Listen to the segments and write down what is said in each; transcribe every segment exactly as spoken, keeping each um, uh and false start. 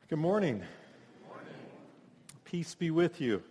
Good morning. Good morning. Peace be with you.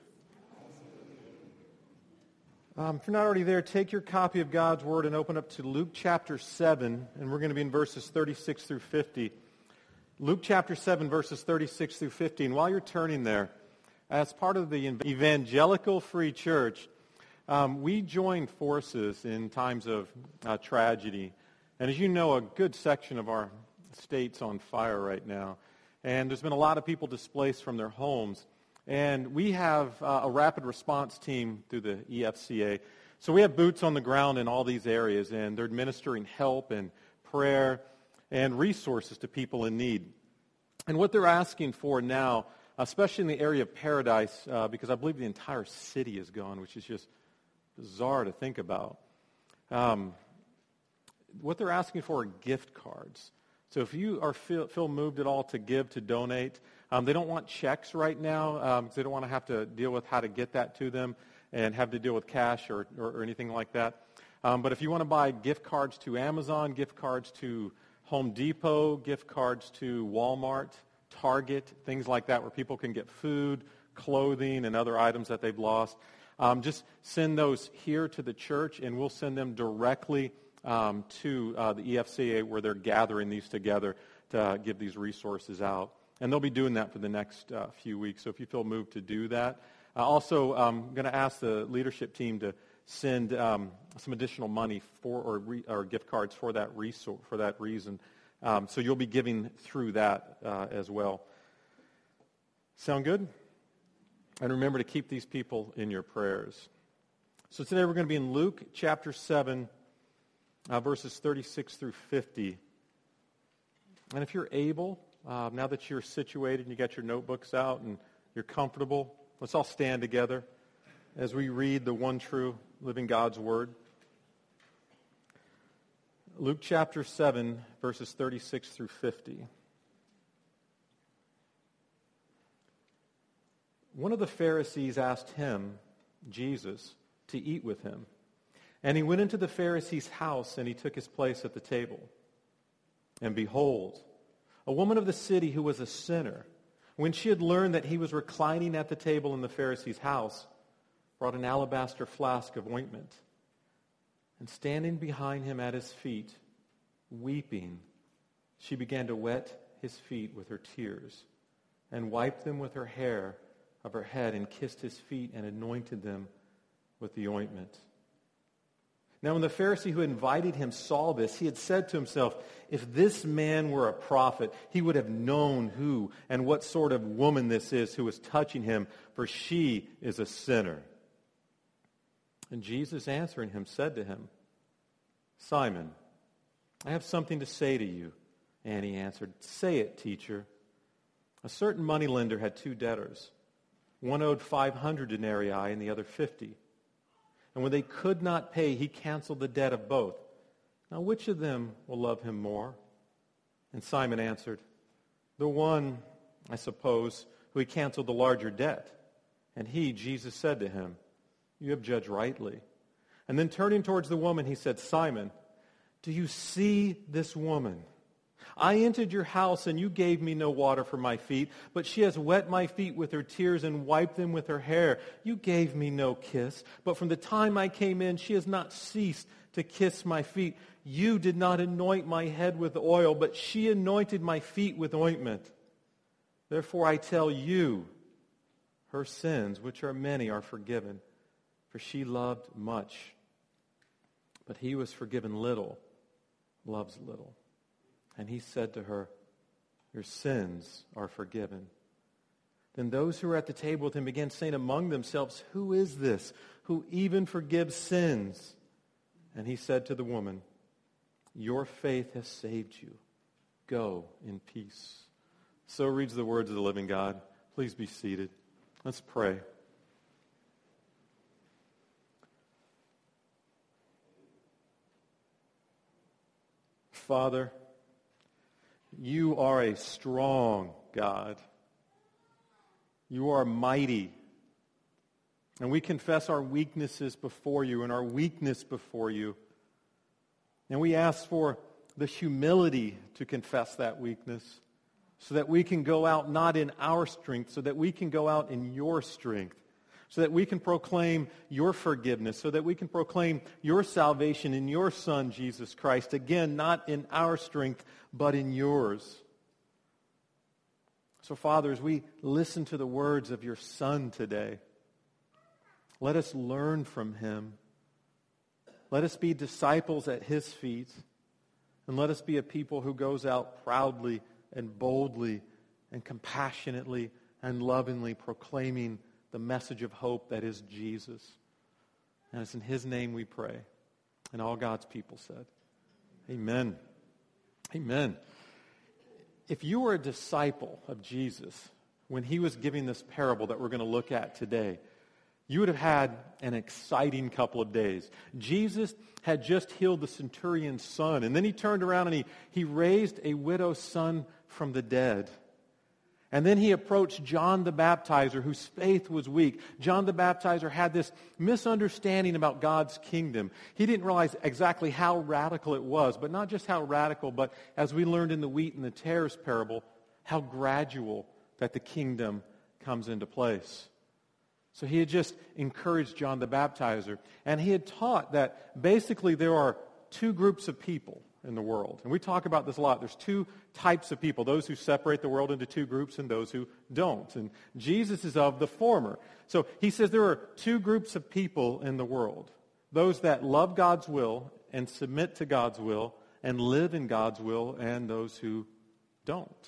Um, if you're not already there, take your copy of God's Word and open up to Luke chapter seven, and we're going to be in verses thirty-six through fifty. Luke chapter seven, verses thirty-six through fifty. And while you're turning there, as part of the Evangelical Free Church, um, we join forces in times of uh, tragedy. And as you know, a good section of our state's on fire right now. And there's been a lot of people displaced from their homes. And we have uh, a rapid response team through the E F C A. So we have boots on the ground in all these areas, and they're administering help and prayer and resources to people in need. And what they're asking for now, especially in the area of Paradise, uh, because I believe the entire city is gone, which is just bizarre to think about. Um, what they're asking for are gift cards. So if you are feel, feel moved at all to give, to donate, um, they don't want checks right now um, because they don't want to have to deal with how to get that to them and have to deal with cash or, or, or anything like that. Um, but if you want to buy gift cards to Amazon, gift cards to Home Depot, gift cards to Walmart, Target, things like that where people can get food, clothing, and other items that they've lost, um, just send those here to the church and we'll send them directly Um, to uh, the E F C A where they're gathering these together to uh, give these resources out. And they'll be doing that for the next uh, few weeks. So if you feel moved to do that. Uh, also, I'm going to ask the leadership team to send um, some additional money for or, re, or gift cards for that resource, for that reason. Um, so you'll be giving through that uh, as well. Sound good? And remember to keep these people in your prayers. So today we're going to be in Luke chapter seven, Uh, verses thirty-six through fifty. And if you're able, uh, now that you're situated and you got your notebooks out and you're comfortable, let's all stand together as we read the one true living God's Word. Luke chapter seven, verses thirty-six through fifty. One of the Pharisees asked him, Jesus, to eat with him. And he went into the Pharisee's house, and he took his place at the table. And behold, a woman of the city who was a sinner, when she had learned that he was reclining at the table in the Pharisee's house, brought an alabaster flask of ointment. And standing behind him at his feet, weeping, she began to wet his feet with her tears, and wiped them with her hair of her head, and kissed his feet, and anointed them with the ointment. Now when the Pharisee who invited him saw this, he had said to himself, if this man were a prophet, he would have known who and what sort of woman this is who is touching him, for she is a sinner. And Jesus answering him said to him, Simon, I have something to say to you. And he answered, say it, teacher. A certain moneylender had two debtors. One owed five hundred denarii and the other fifty. And when they could not pay, he canceled the debt of both. Now, which of them will love him more? And Simon answered, the one, I suppose, who he canceled the larger debt. And he, Jesus, said to him, you have judged rightly. And then turning towards the woman, he said, Simon, do you see this woman? I entered your house, and you gave me no water for my feet, but she has wet my feet with her tears and wiped them with her hair. You gave me no kiss, but from the time I came in, she has not ceased to kiss my feet. You did not anoint my head with oil, but she anointed my feet with ointment. Therefore I tell you, her sins, which are many, are forgiven, for she loved much. But he who was forgiven little loves little. And he said to her, your sins are forgiven. Then those who were at the table with him began saying among themselves, who is this who even forgives sins? And he said to the woman, your faith has saved you. Go in peace. So reads the words of the living God. Please be seated. Let's pray. Father, you are a strong God. You are mighty. And we confess our weaknesses before you and our weakness before you. And we ask for the humility to confess that weakness, so that we can go out not in our strength, so that we can go out in your strength, so that we can proclaim your forgiveness, so that we can proclaim your salvation in your Son, Jesus Christ. Again, not in our strength, but in yours. So, Father, as we listen to the words of your Son today, let us learn from him. Let us be disciples at his feet, and let us be a people who goes out proudly and boldly and compassionately and lovingly proclaiming the message of hope that is Jesus. And it's in his name we pray. And all God's people said, amen. Amen. If you were a disciple of Jesus when he was giving this parable that we're going to look at today, you would have had an exciting couple of days. Jesus had just healed the centurion's son, and then he turned around and he, he raised a widow's son from the dead. And then he approached John the Baptizer, whose faith was weak. John the Baptizer had this misunderstanding about God's kingdom. He didn't realize exactly how radical it was, but not just how radical, but as we learned in the wheat and the tares parable, how gradual that the kingdom comes into place. So he had just encouraged John the Baptizer, and he had taught that basically there are two groups of people in the world. And we talk about this a lot. There's two types of people, those who separate the world into two groups and those who don't. And Jesus is of the former. So he says there are two groups of people in the world. Those that love God's will and submit to God's will and live in God's will, and those who don't.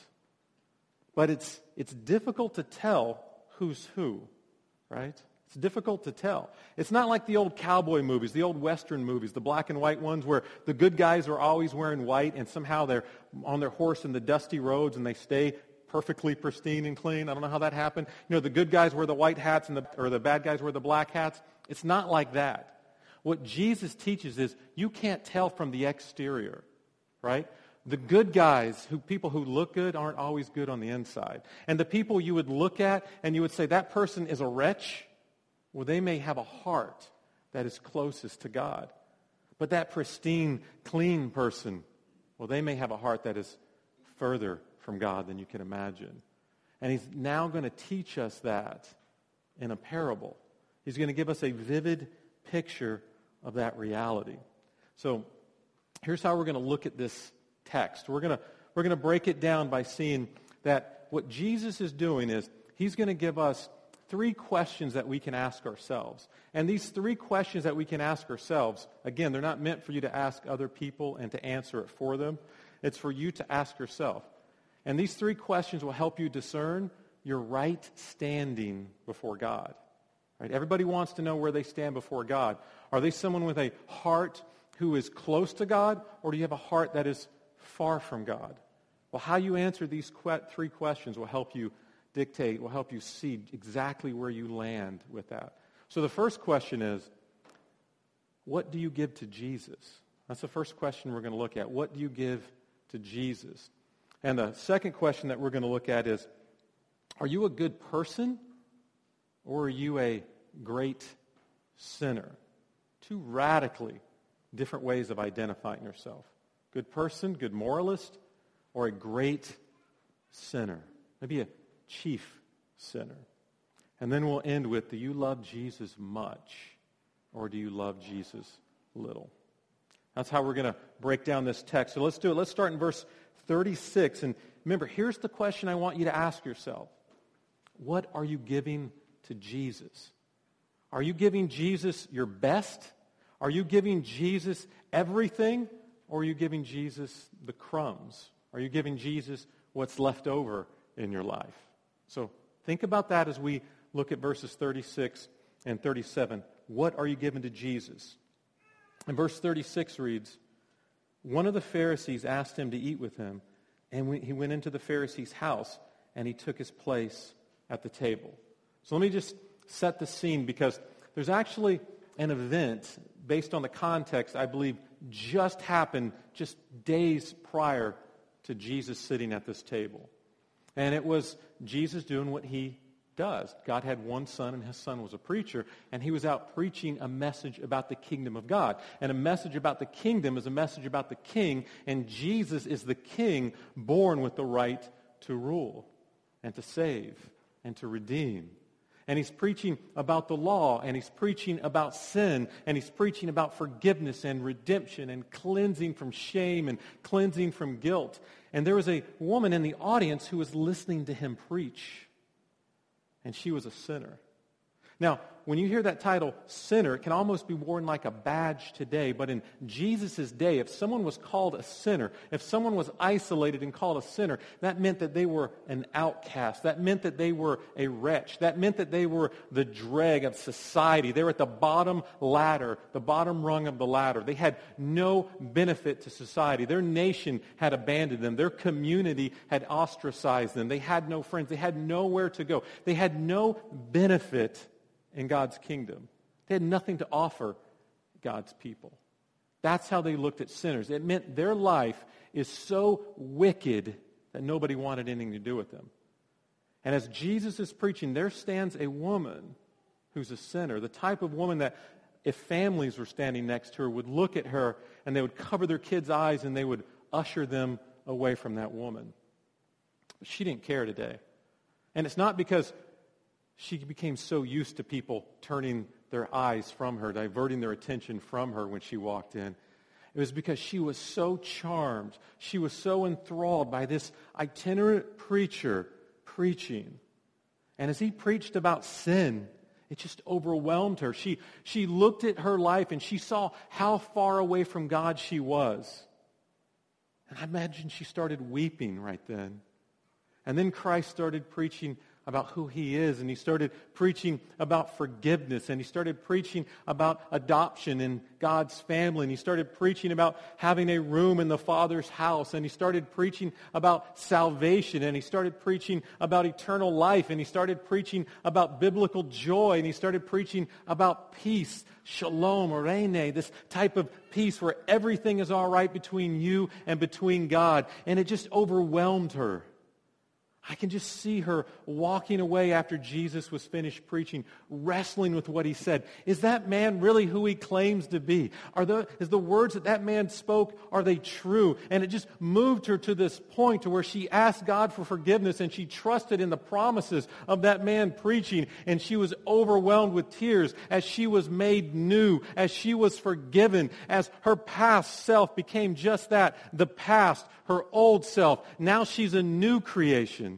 But it's it's difficult to tell who's who, right? It's difficult to tell. It's not like the old cowboy movies, the old Western movies, the black and white ones where the good guys are always wearing white and somehow they're on their horse in the dusty roads and they stay perfectly pristine and clean. I don't know how that happened. You know, the good guys wear the white hats and the, or the bad guys wear the black hats. It's not like that. What Jesus teaches is you can't tell from the exterior, right? The good guys, who people who look good, aren't always good on the inside. And the people you would look at and you would say, that person is a wretch, well, they may have a heart that is closest to God. But that pristine, clean person, well, they may have a heart that is further from God than you can imagine. And he's now going to teach us that in a parable. He's going to give us a vivid picture of that reality. So here's how we're going to look at this text. We're going to we're going to break it down by seeing that what Jesus is doing is he's going to give us three questions that we can ask ourselves. And these three questions that we can ask ourselves, again, they're not meant for you to ask other people and to answer it for them. It's for you to ask yourself. And these three questions will help you discern your right standing before God. Right? Everybody wants to know where they stand before God. Are they someone with a heart who is close to God, or do you have a heart that is far from God? Well, how you answer these que- three questions will help you dictate, will help you see exactly where you land with that. So the first question is, what do you give to Jesus? That's the first question we're going to look at. What do you give to Jesus? And the second question that we're going to look at is, are you a good person or are you a great sinner? Two radically different ways of identifying yourself. Good person, good moralist, or a great sinner. Maybe a chief sinner. And then we'll end with, do you love Jesus much or do you love Jesus little? That's how we're going to break down this text. So let's do it. Let's start in verse thirty-six. And remember, here's the question I want you to ask yourself. What are you giving to Jesus? Are you giving Jesus your best? Are you giving Jesus everything? Or are you giving Jesus the crumbs? Are you giving Jesus what's left over in your life? So think about that as we look at verses thirty-six and thirty-seven. What are you giving to Jesus? And verse thirty-six reads, one of the Pharisees asked him to eat with him, and he went into the Pharisee's house, and he took his place at the table. So let me just set the scene, because there's actually an event based on the context, I believe, just happened just days prior to Jesus sitting at this table. And it was Jesus doing what he does. God had one son, and his son was a preacher, and he was out preaching a message about the kingdom of God. And a message about the kingdom is a message about the king, and Jesus is the king born with the right to rule and to save and to redeem. And he's preaching about the law, and he's preaching about sin, and he's preaching about forgiveness and redemption and cleansing from shame and cleansing from guilt. And there was a woman in the audience who was listening to him preach, and she was a sinner. Now, when you hear that title, sinner, it can almost be worn like a badge today. But in Jesus' day, if someone was called a sinner, if someone was isolated and called a sinner, that meant that they were an outcast. That meant that they were a wretch. That meant that they were the dreg of society. They were at the bottom ladder, the bottom rung of the ladder. They had no benefit to society. Their nation had abandoned them. Their community had ostracized them. They had no friends. They had nowhere to go. They had no benefit in God's kingdom. They had nothing to offer God's people. That's how they looked at sinners. It meant their life is so wicked that nobody wanted anything to do with them. And as Jesus is preaching, there stands a woman who's a sinner, the type of woman that if families were standing next to her would look at her and they would cover their kids' eyes and they would usher them away from that woman. But she didn't care today. And it's not because she became so used to people turning their eyes from her, diverting their attention from her when she walked in. It was because she was so charmed, she was so enthralled by this itinerant preacher preaching. And as he preached about sin, it just overwhelmed her. She, she looked at her life and she saw how far away from God she was. And I imagine she started weeping right then. And then Christ started preaching about who he is, and he started preaching about forgiveness, and he started preaching about adoption in God's family, and he started preaching about having a room in the Father's house, and he started preaching about salvation, and he started preaching about eternal life, and he started preaching about biblical joy, and he started preaching about peace, shalom, orene, this type of peace where everything is all right between you and between God, and it just overwhelmed her. I can just see her walking away after Jesus was finished preaching, wrestling with what he said. Is that man really who he claims to be? Are the, is the words that that man spoke, are they true? And it just moved her to this point to where she asked God for forgiveness and she trusted in the promises of that man preaching, and she was overwhelmed with tears as she was made new, as she was forgiven, as her past self became just that, the past, her old self. Now she's a new creation.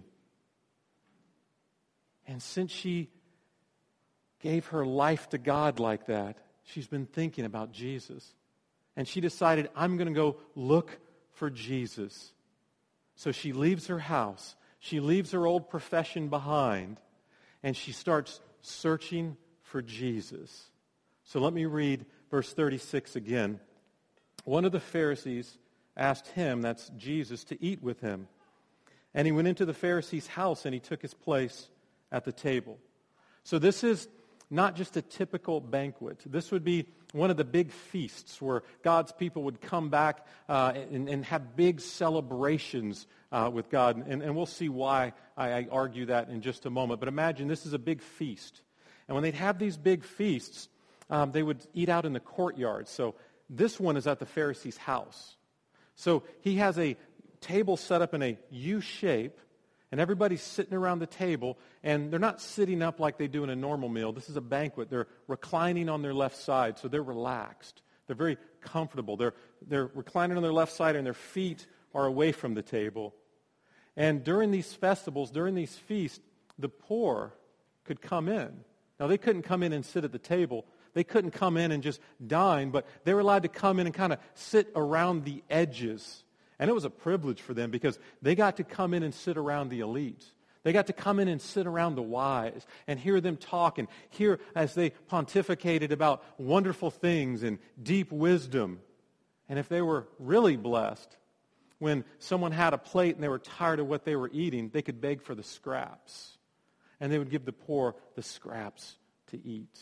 And since she gave her life to God like that, she's been thinking about Jesus. And she decided, I'm going to go look for Jesus. So she leaves her house. She leaves her old profession behind. And she starts searching for Jesus. So let me read verse thirty-six again. One of the Pharisees asked him, that's Jesus, to eat with him. And he went into the Pharisee's house and he took his place at the table. So this is not just a typical banquet. This would be one of the big feasts where God's people would come back uh, and, and have big celebrations uh, with God. And, and we'll see why I, I argue that in just a moment. But imagine this is a big feast. And when they'd have these big feasts, um, they would eat out in the courtyard. So this one is at the Pharisee's house. So he has a table set up in a U shape, and everybody's sitting around the table, and they're not sitting up like they do in a normal meal. This is a banquet. They're reclining on their left side, so they're relaxed. They're very comfortable. They're, they're reclining on their left side, and their feet are away from the table. And during these festivals, during these feasts, the poor could come in. Now, they couldn't come in and sit at the table. They couldn't come in and just dine, but they were allowed to come in and kind of sit around the edges. And it was a privilege for them because they got to come in and sit around the elites. They got to come in and sit around the wise and hear them talk and hear as they pontificated about wonderful things and deep wisdom. And if they were really blessed, when someone had a plate and they were tired of what they were eating, they could beg for the scraps. And they would give the poor the scraps to eat.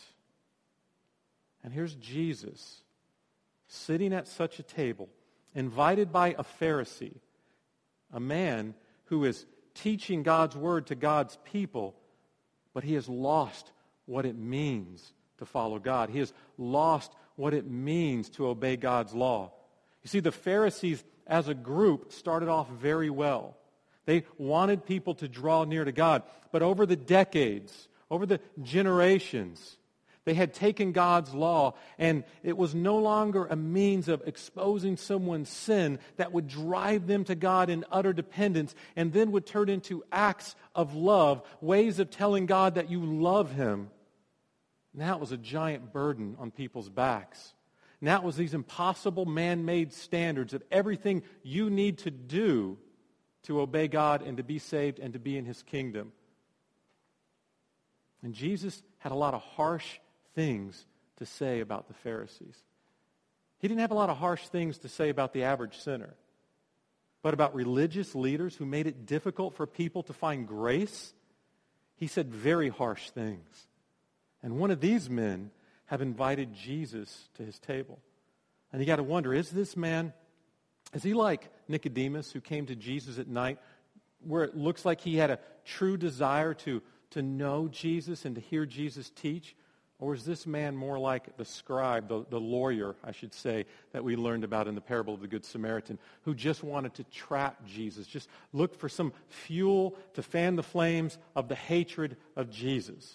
And here's Jesus sitting at such a table, invited by a Pharisee, a man who is teaching God's word to God's people, but he has lost what it means to follow God. He has lost what it means to obey God's law. You see, the Pharisees as a group started off very well. They wanted people to draw near to God. But over the decades, over the generations, they had taken God's law, and it was no longer a means of exposing someone's sin that would drive them to God in utter dependence and then would turn into acts of love, ways of telling God that you love Him. Now it was a giant burden on people's backs. Now it was these impossible man-made standards of everything you need to do to obey God and to be saved and to be in His kingdom. And Jesus had a lot of harsh things to say about the Pharisees. He didn't have a lot of harsh things to say about the average sinner. But about religious leaders who made it difficult for people to find grace, He said very harsh things. And one of these men have invited Jesus to his table. And you got to wonder, is this man, is he like Nicodemus who came to Jesus at night where it looks like he had a true desire to, to know Jesus and to hear Jesus teach? Or is this man more like the scribe, the, the lawyer, I should say, that we learned about in the parable of the Good Samaritan, who just wanted to trap Jesus, just looked for some fuel to fan the flames of the hatred of Jesus?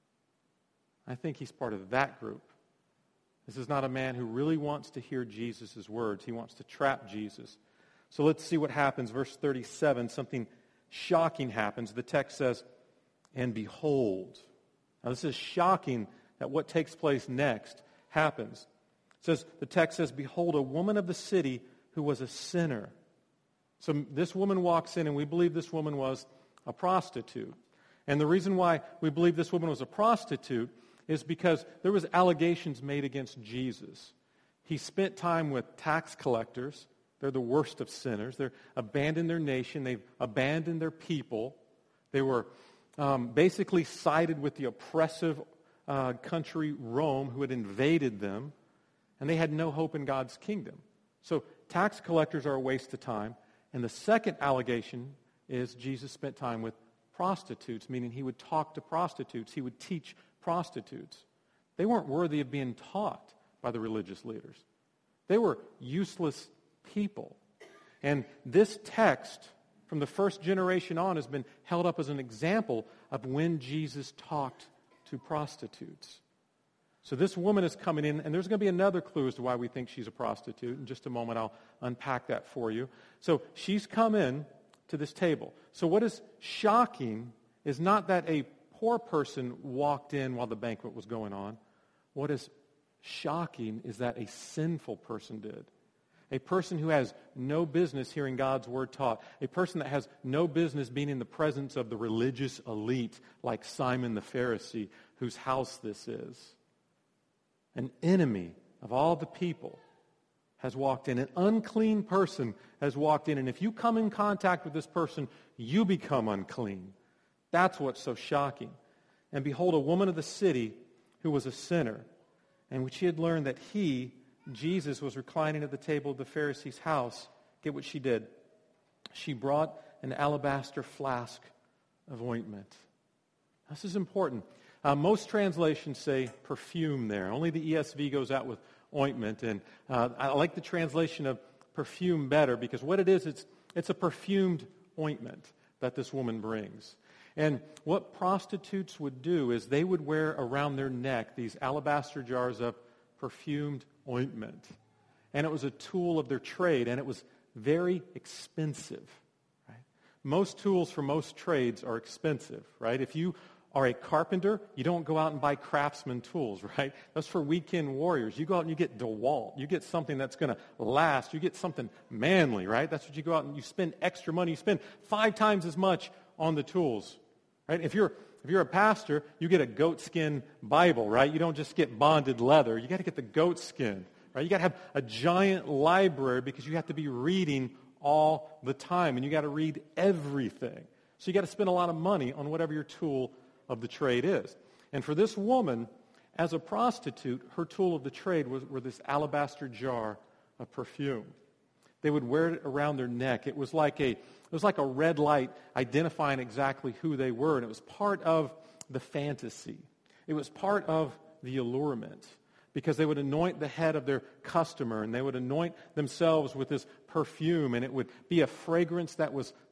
I think he's part of that group. This is not a man who really wants to hear Jesus' words. He wants to trap Jesus. So let's see what happens. Verse thirty-seven, something shocking happens. The text says, and behold. Now this is shocking that what takes place next happens. It says, the text says, behold, a woman of the city who was a sinner. So this woman walks in, and we believe this woman was a prostitute. And the reason why we believe this woman was a prostitute is because there was allegations made against Jesus. He spent time with tax collectors. They're the worst of sinners. They've abandoned their nation. They've abandoned their people. They were um, basically sided with the oppressive uh, country Rome who had invaded them, and they had no hope in God's kingdom. So tax collectors are a waste of time. And the second allegation is Jesus spent time with prostitutes, meaning he would talk to prostitutes. He would teach prostitutes. They weren't worthy of being taught by the religious leaders. They were useless people. And this text from the first generation on has been held up as an example of when Jesus talked to prostitutes. So this woman is coming in, and there's going to be another clue as to why we think she's a prostitute. In just a moment, I'll unpack that for you. So she's come in to this table. So what is shocking is not that a poor person walked in while the banquet was going on. What is shocking is that a sinful person did. A person who has no business hearing God's word taught. A person that has no business being in the presence of the religious elite like Simon the Pharisee, whose house this is. An enemy of all the people has walked in. An unclean person has walked in. And if you come in contact with this person, you become unclean. That's what's so shocking. And behold, a woman of the city who was a sinner, and when she had learned that he, Jesus, was reclining at the table of the Pharisee's house, get what she did. She brought an alabaster flask of ointment. This is important. Uh, most translations say perfume there. Only the E S V goes out with ointment. And uh, I like the translation of perfume better because what it is, it's, it's a perfumed ointment that this woman brings. And what prostitutes would do is they would wear around their neck these alabaster jars of perfumed ointment. And it was a tool of their trade, and it was very expensive. Right? Most tools for most trades are expensive, right? If you are a carpenter, you don't go out and buy craftsman tools, right? That's for weekend warriors. You go out and you get DeWalt. You get something that's going to last. You get something manly, right? That's what you go out and you spend extra money. You spend five times as much on the tools. Right? If you're if you're a pastor, you get a goatskin Bible, right? You don't just get bonded leather. You got to get the goatskin, right? You got to have a giant library because you have to be reading all the time, and you got to read everything. So you got to spend a lot of money on whatever your tool of the trade is. And for this woman, as a prostitute, her tool of the trade was were this alabaster jar of perfume. They would wear it around their neck. It was like a It was like a red light identifying exactly who they were, and it was part of the fantasy. It was part of the allurement because they would anoint the head of their customer, and they would anoint themselves with this perfume, and it would be a fragrance that was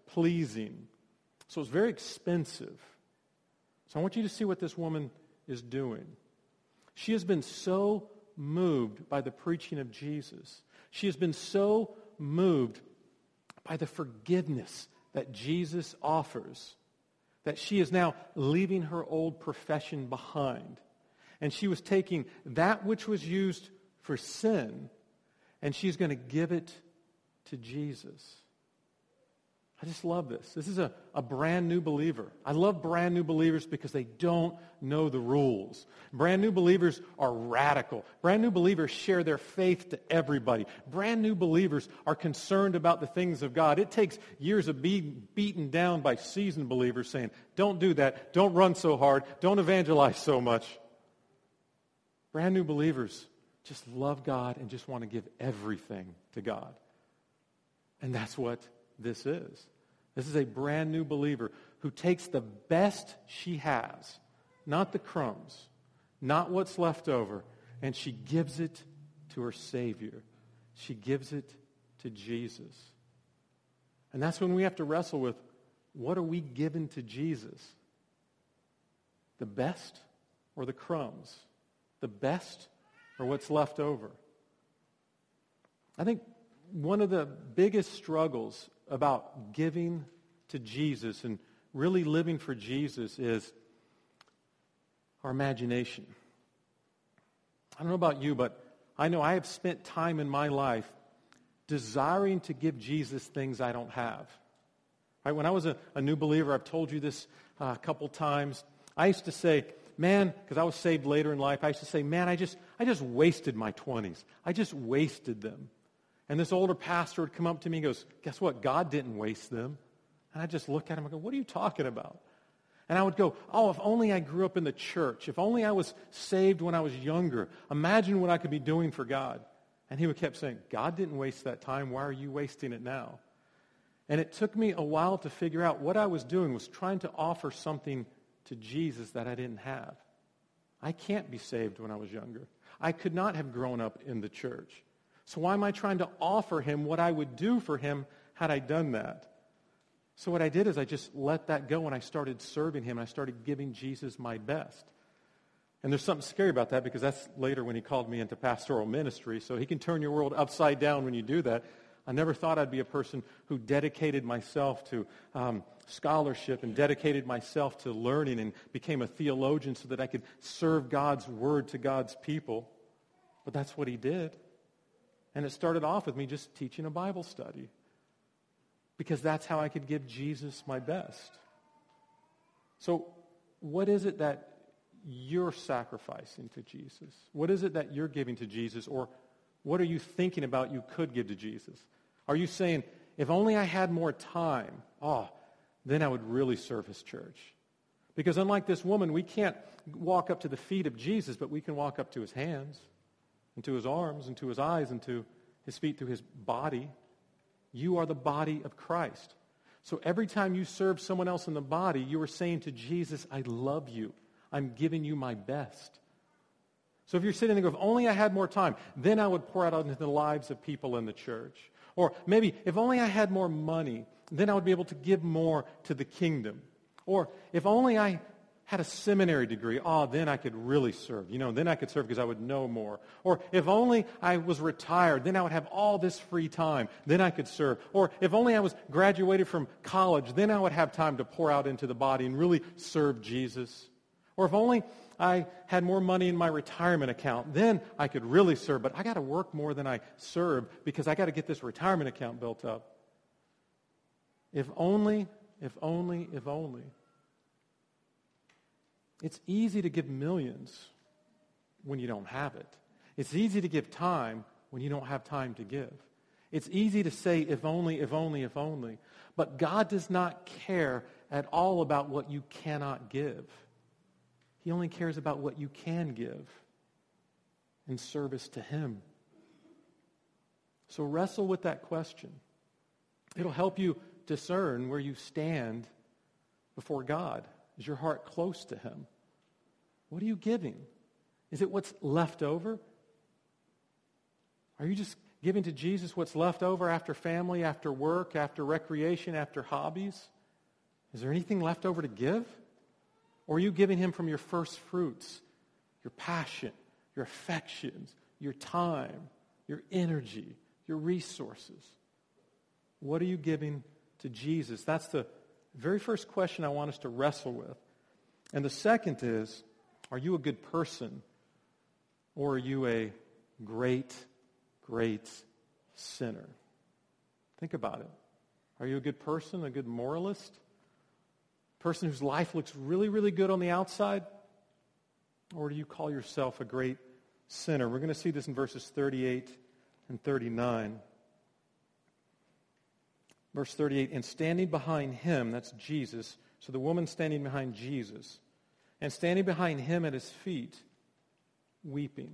pleasing. So it's very expensive. So I want you to see what this woman is doing. She has been so moved by the preaching of Jesus. She has been so moved by the forgiveness that Jesus offers that she is now leaving her old profession behind. And she was taking that which was used for sin, and she's going to give it to Jesus. I just love this. This is a, a brand new believer. I love brand new believers because they don't know the rules. Brand new believers are radical. Brand new believers share their faith to everybody. Brand new believers are concerned about the things of God. It takes years of being beaten down by seasoned believers saying, don't do that, don't run so hard, don't evangelize so much. Brand new believers just love God and just want to give everything to God. And that's what this is. This is a brand new believer who takes the best she has, not the crumbs, not what's left over, and she gives it to her Savior. She gives it to Jesus. And that's when we have to wrestle with, what are we giving to Jesus? The best or the crumbs? The best or what's left over? I think one of the biggest struggles about giving to Jesus and really living for Jesus is our imagination. I don't know about you, but I know I have spent time in my life desiring to give Jesus things I don't have. Right? When I was a, a new believer, I've told you this uh, a couple times, I used to say, man, because I was saved later in life, I used to say, man, I just, I just wasted my twenties. I just wasted them. And this older pastor would come up to me and goes, guess what? God didn't waste them. And I just look at him and go, what are you talking about? And I would go, oh, if only I grew up in the church. If only I was saved when I was younger. Imagine what I could be doing for God. And he would keep saying, God didn't waste that time. Why are you wasting it now? And it took me a while to figure out what I was doing was trying to offer something to Jesus that I didn't have. I can't be saved when I was younger. I could not have grown up in the church. So why am I trying to offer him what I would do for him had I done that? So what I did is I just let that go and I started serving him. And I started giving Jesus my best. And there's something scary about that because that's later when he called me into pastoral ministry. So he can turn your world upside down when you do that. I never thought I'd be a person who dedicated myself to um, scholarship and dedicated myself to learning and became a theologian so that I could serve God's word to God's people. But that's what he did. And it started off with me just teaching a Bible study because that's how I could give Jesus my best. So what is it that you're sacrificing to Jesus? What is it that you're giving to Jesus? Or what are you thinking about you could give to Jesus? Are you saying, if only I had more time, oh, then I would really serve his church? Because unlike this woman, we can't walk up to the feet of Jesus, but we can walk up to his hands and to his arms and to his eyes and to his feet, to his body. You are the body of Christ. So every time you serve someone else in the body, you are saying to Jesus, I love you. I'm giving you my best. So if you're sitting there and go, if only I had more time, then I would pour out into the lives of people in the church. Or maybe, if only I had more money, then I would be able to give more to the kingdom. Or if only I had a seminary degree, oh, then I could really serve. You know, then I could serve because I would know more. Or if only I was retired, then I would have all this free time. Then I could serve. Or if only I was graduated from college, then I would have time to pour out into the body and really serve Jesus. Or if only I had more money in my retirement account, then I could really serve. But I got to work more than I serve because I got to get this retirement account built up. If only, if only, if only. It's easy to give millions when you don't have it. It's easy to give time when you don't have time to give. It's easy to say, if only, if only, if only. But God does not care at all about what you cannot give. He only cares about what you can give in service to him. So wrestle with that question. It'll help you discern where you stand before God. Is your heart close to him? What are you giving? Is it what's left over? Are you just giving to Jesus what's left over after family, after work, after recreation, after hobbies? Is there anything left over to give? Or are you giving him from your first fruits, your passion, your affections, your time, your energy, your resources? What are you giving to Jesus? That's the very first question I want us to wrestle with. And the second is, are you a good person? Or are you a great, great sinner? Think about it. Are you a good person, a good moralist? A person whose life looks really, really good on the outside? Or do you call yourself a great sinner? We're going to see this in verses thirty-eight and thirty-nine. Verse thirty-eight, and standing behind him, that's Jesus, so the woman standing behind Jesus, and standing behind him at his feet, weeping.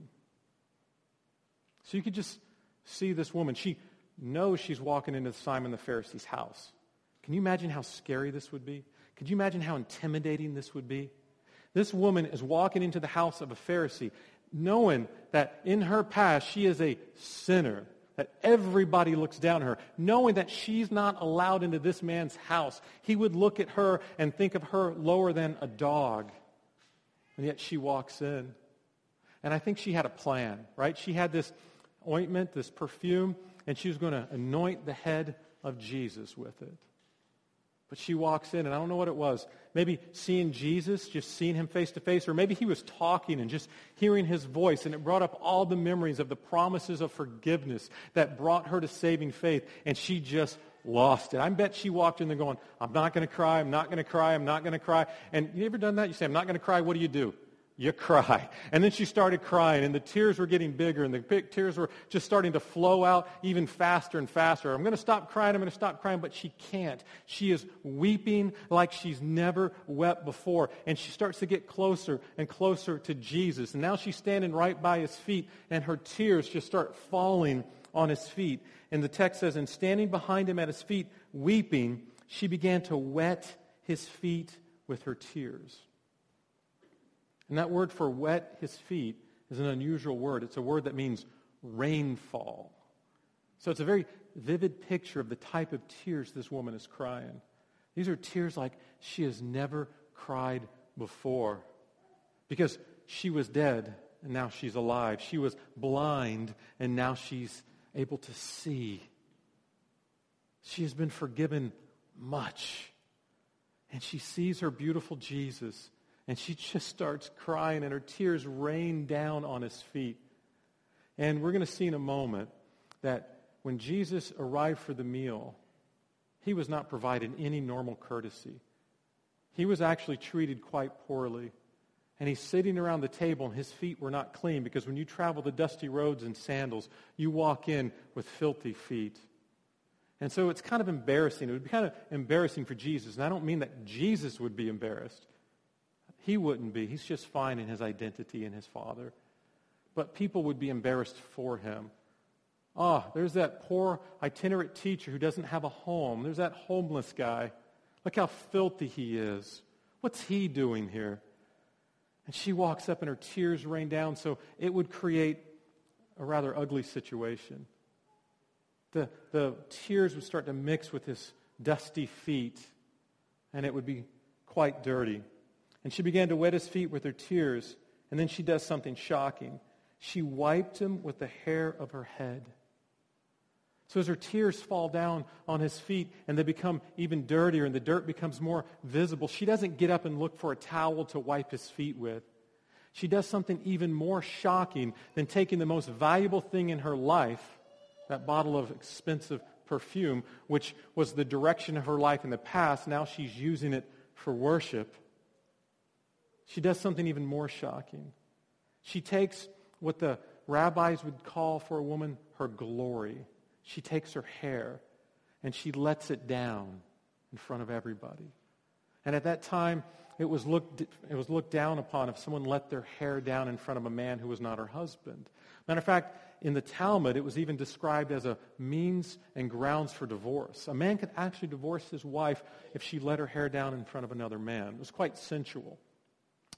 So you could just see this woman. She knows she's walking into Simon the Pharisee's house. Can you imagine how scary this would be? Could you imagine how intimidating this would be? This woman is walking into the house of a Pharisee, knowing that in her past she is a sinner, that everybody looks down on her, knowing that she's not allowed into this man's house. He would look at her and think of her lower than a dog. And yet she walks in. And I think she had a plan, right? She had this ointment, this perfume, and she was going to anoint the head of Jesus with it. But she walks in, and I don't know what it was. Maybe seeing Jesus, just seeing him face to face, or maybe he was talking and just hearing his voice, and it brought up all the memories of the promises of forgiveness that brought her to saving faith, and she just lost it. I bet she walked in there going, I'm not going to cry, I'm not going to cry, I'm not going to cry. And you ever done that? You say, I'm not going to cry, what do you do? You cry. And then she started crying, and the tears were getting bigger, and the big tears were just starting to flow out even faster and faster. I'm going to stop crying, I'm going to stop crying, but she can't. She is weeping like she's never wept before. And she starts to get closer and closer to Jesus. And now she's standing right by his feet, and her tears just start falling on his feet. And the text says, and standing behind him at his feet, weeping, she began to wet his feet with her tears. And that word for wet his feet is an unusual word. It's a word that means rainfall. So it's a very vivid picture of the type of tears this woman is crying. These are tears like she has never cried before. Because she was dead and now she's alive. She was blind and now she's able to see. She has been forgiven much. And she sees her beautiful Jesus. And she just starts crying, and her tears rain down on his feet. And we're going to see in a moment that when Jesus arrived for the meal, he was not provided any normal courtesy. He was actually treated quite poorly. And he's sitting around the table, and his feet were not clean, because when you travel the dusty roads in sandals, you walk in with filthy feet. And so it's kind of embarrassing. It would be kind of embarrassing for Jesus. And I don't mean that Jesus would be embarrassed. He wouldn't be. He's just fine in his identity in his Father. But people would be embarrassed for him. Ah, oh, there's that poor itinerant teacher who doesn't have a home. There's that homeless guy. Look how filthy he is. What's he doing here? And she walks up and her tears rain down, so it would create a rather ugly situation. The, the tears would start to mix with his dusty feet, and it would be quite dirty. And she began to wet his feet with her tears, and then she does something shocking. She wiped him with the hair of her head. So as her tears fall down on his feet and they become even dirtier and the dirt becomes more visible, she doesn't get up and look for a towel to wipe his feet with. She does something even more shocking than taking the most valuable thing in her life, that bottle of expensive perfume, which was the direction of her life in the past. Now she's using it for worship. She does something even more shocking. She takes what the rabbis would call for a woman her glory. She takes her hair and she lets it down in front of everybody. And at that time, it was looked it was looked down upon if someone let their hair down in front of a man who was not her husband. Matter of fact, in the Talmud, it was even described as a means and grounds for divorce. A man could actually divorce his wife if she let her hair down in front of another man. It was quite sensual.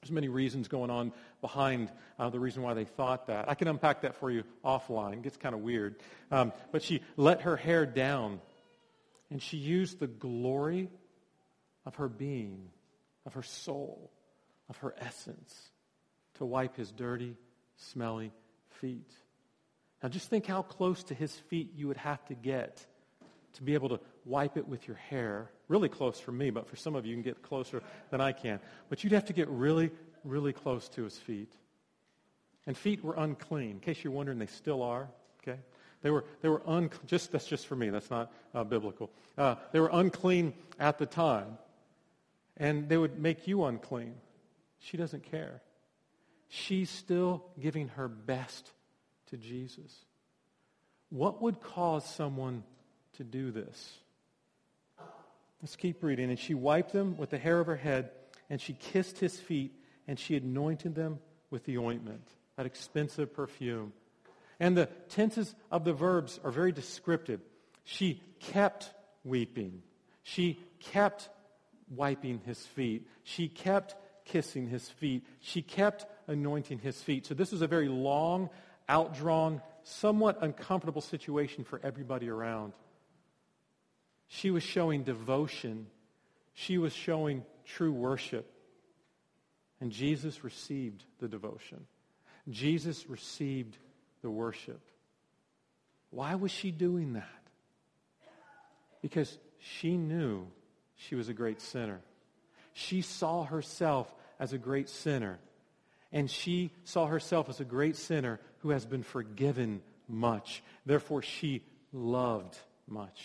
There's many reasons going on behind uh, the reason why they thought that. I can unpack that for you offline. It gets kind of weird. Um, but she let her hair down, and she used the glory of her being, of her soul, of her essence, to wipe his dirty, smelly feet. Now just think how close to his feet you would have to get to be able to wipe it with your hair. Really close for me, but for some of you, you can get closer than I can. But you'd have to get really, really close to his feet. And feet were unclean. In case you're wondering, they still are. Okay, they were they were un just that's just for me. That's not uh, biblical. Uh, they were unclean at the time, and they would make you unclean. She doesn't care. She's still giving her best to Jesus. What would cause someone to do this? Let's keep reading. And she wiped them with the hair of her head, and she kissed his feet, and she anointed them with the ointment, that expensive perfume. And the tenses of the verbs are very descriptive. She kept weeping. She kept wiping his feet. She kept kissing his feet. She kept anointing his feet. So this was a very long, outdrawn, somewhat uncomfortable situation for everybody around. She was showing devotion. She was showing true worship. And Jesus received the devotion. Jesus received the worship. Why was she doing that? Because she knew she was a great sinner. She saw herself as a great sinner. And she saw herself as a great sinner who has been forgiven much. Therefore, she loved much.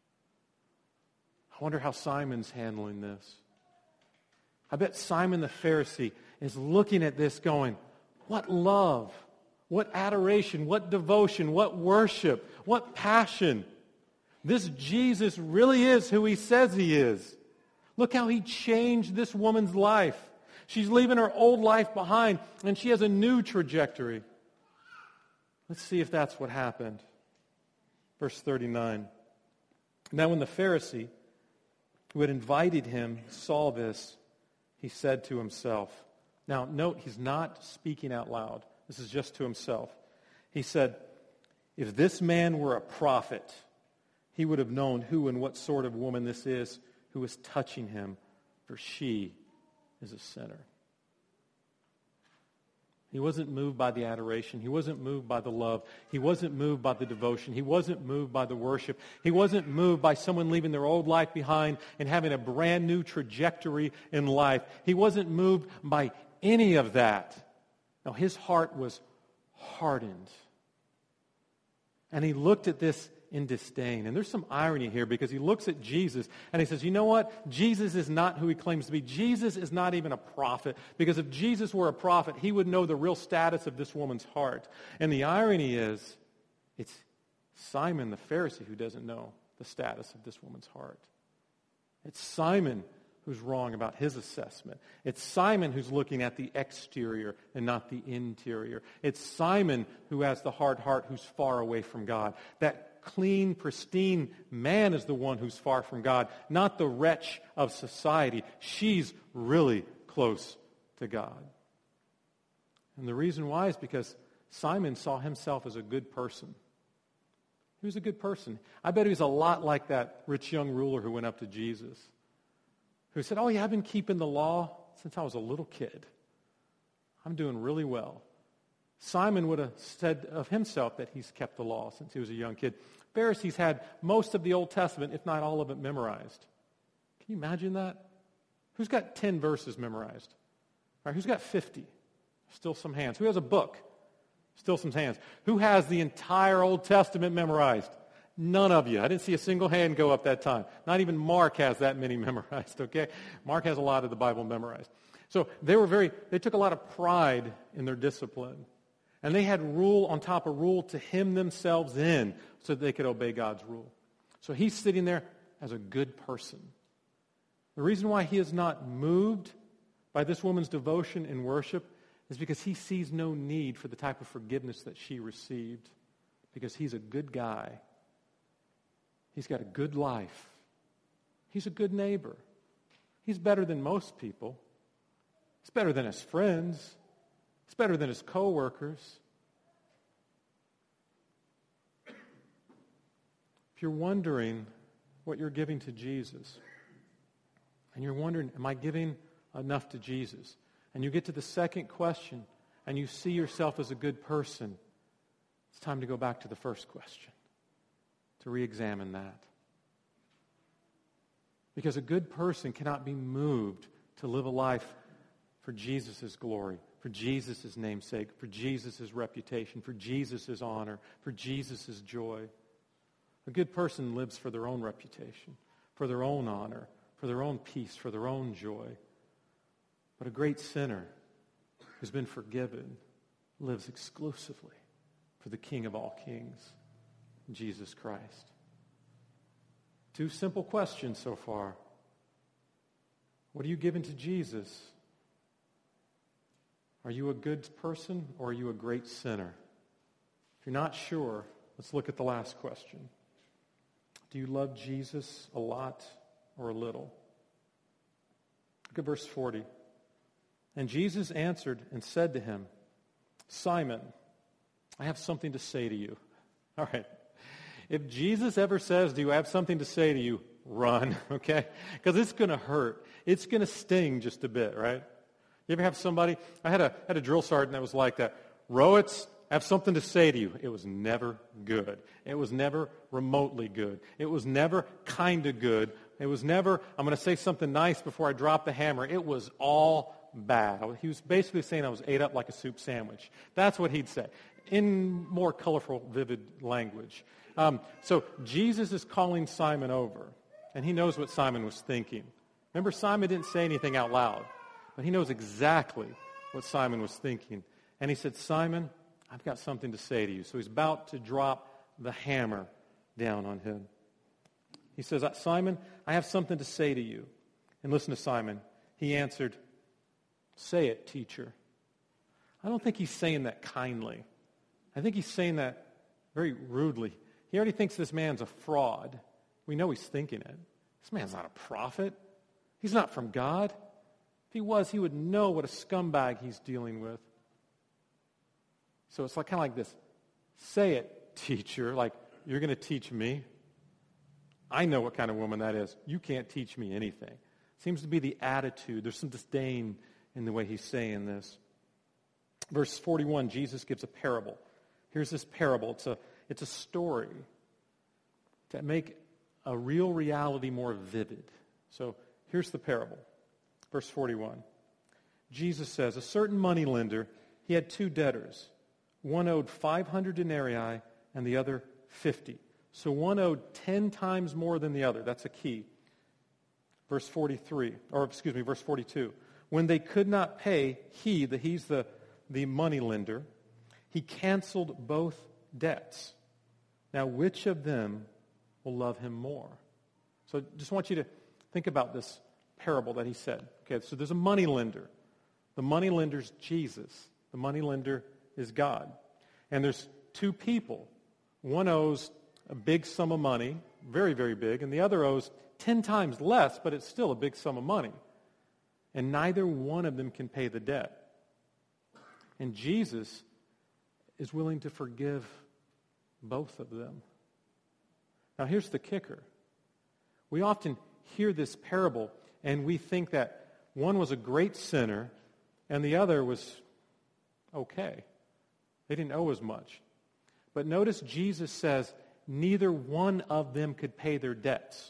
I wonder how Simon's handling this. I bet Simon the Pharisee is looking at this going, what love, what adoration, what devotion, what worship, what passion. This Jesus really is who he says he is. Look how he changed this woman's life. She's leaving her old life behind, and she has a new trajectory. Let's see if that's what happened. Verse thirty-nine. Now when the Pharisee who had invited him saw this, he said to himself. Now note, he's not speaking out loud. This is just to himself. He said, if this man were a prophet, he would have known who and what sort of woman this is who is touching him, for she is a sinner. He wasn't moved by the adoration. He wasn't moved by the love. He wasn't moved by the devotion. He wasn't moved by the worship. He wasn't moved by someone leaving their old life behind and having a brand new trajectory in life. He wasn't moved by any of that. No, his heart was hardened. And he looked at this in disdain. And there's some irony here because he looks at Jesus and he says, you know what? Jesus is not who he claims to be. Jesus is not even a prophet, because if Jesus were a prophet, he would know the real status of this woman's heart. And the irony is, it's Simon the Pharisee who doesn't know the status of this woman's heart. It's Simon who's wrong about his assessment. It's Simon who's looking at the exterior and not the interior. It's Simon who has the hard heart, who's far away from God. That clean, pristine man is the one who's far from God, not the wretch of society. She's really close to God. And the reason why is because Simon saw himself as a good person. He was a good person. I bet he was a lot like that rich young ruler who went up to Jesus, who said, oh yeah, I've been keeping the law since I was a little kid. I'm doing really well. Simon would have said of himself that he's kept the law since he was a young kid. Pharisees had most of the Old Testament, if not all of it, memorized. Can you imagine that? Who's got ten verses memorized? All right, who's got fifty? Still some hands. Who has a book? Still some hands. Who has the entire Old Testament memorized? None of you. I didn't see a single hand go up that time. Not even Mark has that many memorized, okay? Mark has a lot of the Bible memorized. So they were very, they took a lot of pride in their discipline. And they had rule on top of rule to hem themselves in so that they could obey God's rule. So he's sitting there as a good person. The reason why he is not moved by this woman's devotion and worship is because he sees no need for the type of forgiveness that she received, because he's a good guy. He's got a good life. He's a good neighbor. He's better than most people. He's better than his friends. It's better than his coworkers. If you're wondering what you're giving to Jesus, and you're wondering, am I giving enough to Jesus? And you get to the second question, and you see yourself as a good person, it's time to go back to the first question, to re-examine that. Because a good person cannot be moved to live a life for Jesus' glory, for Jesus' namesake, for Jesus' reputation, for Jesus' honor, for Jesus' joy. A good person lives for their own reputation, for their own honor, for their own peace, for their own joy. But a great sinner who's been forgiven lives exclusively for the King of all kings, Jesus Christ. Two simple questions so far. What are you giving to Jesus? Are you a good person or are you a great sinner? If you're not sure, let's look at the last question. Do you love Jesus a lot or a little? Look at verse forty. And Jesus answered and said to him, Simon, I have something to say to you. All right. If Jesus ever says, do you have something to say to you? Run, okay? Because it's going to hurt. It's going to sting just a bit, right? You ever have somebody, I had a had a drill sergeant that was like that. Rowitz, I have something to say to you. It was never good. It was never remotely good. It was never kind of good. It was never, I'm going to say something nice before I drop the hammer. It was all bad. He was basically saying I was ate up like a soup sandwich. That's what he'd say, in more colorful, vivid language. Um, so Jesus is calling Simon over, and he knows what Simon was thinking. Remember, Simon didn't say anything out loud, but he knows exactly what Simon was thinking. And he said, Simon, I've got something to say to you. So he's about to drop the hammer down on him. He says, Simon, I have something to say to you. And listen to Simon. He answered, say it, teacher. I don't think he's saying that kindly. I think he's saying that very rudely. He already thinks this man's a fraud. We know he's thinking it. This man's not a prophet. He's not from God. If he was, he would know what a scumbag he's dealing with. So it's like kind of like this. Say it, teacher, like you're going to teach me. I know what kind of woman that is. You can't teach me anything. Seems to be the attitude. There's some disdain in the way he's saying this. Verse forty-one, Jesus gives a parable. Here's this parable. It's a, it's a story to make a real reality more vivid. So here's the parable. Verse forty-one. Jesus says, a certain moneylender, he had two debtors. One owed five hundred denarii and the other fifty. So one owed ten times more than the other. That's a key. Verse forty-three, or excuse me, verse forty-two. When they could not pay, he, the, he's the, the moneylender, he canceled both debts. Now, which of them will love him more? So just want you to think about this parable that he said. Okay, so there's a moneylender. The moneylender's Jesus. The moneylender is God. And there's two people. One owes a big sum of money, very, very big, and the other owes ten times less, but it's still a big sum of money. And neither one of them can pay the debt. And Jesus is willing to forgive both of them. Now here's the kicker. We often hear this parable and we think that one was a great sinner and the other was okay. They didn't owe as much. But notice Jesus says neither one of them could pay their debts.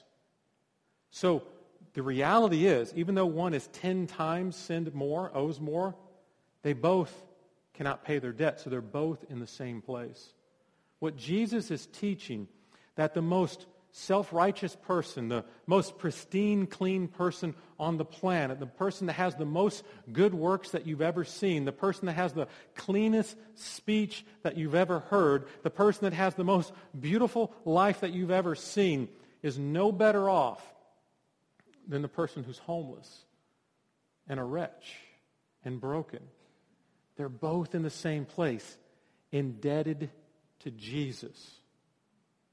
So the reality is, even though one is ten times sinned more, owes more, they both cannot pay their debt. So they're both in the same place. What Jesus is teaching, that the most self-righteous person, the most pristine, clean person on the planet, the person that has the most good works that you've ever seen, the person that has the cleanest speech that you've ever heard, the person that has the most beautiful life that you've ever seen, is no better off than the person who's homeless and a wretch and broken. They're both in the same place, indebted to Jesus.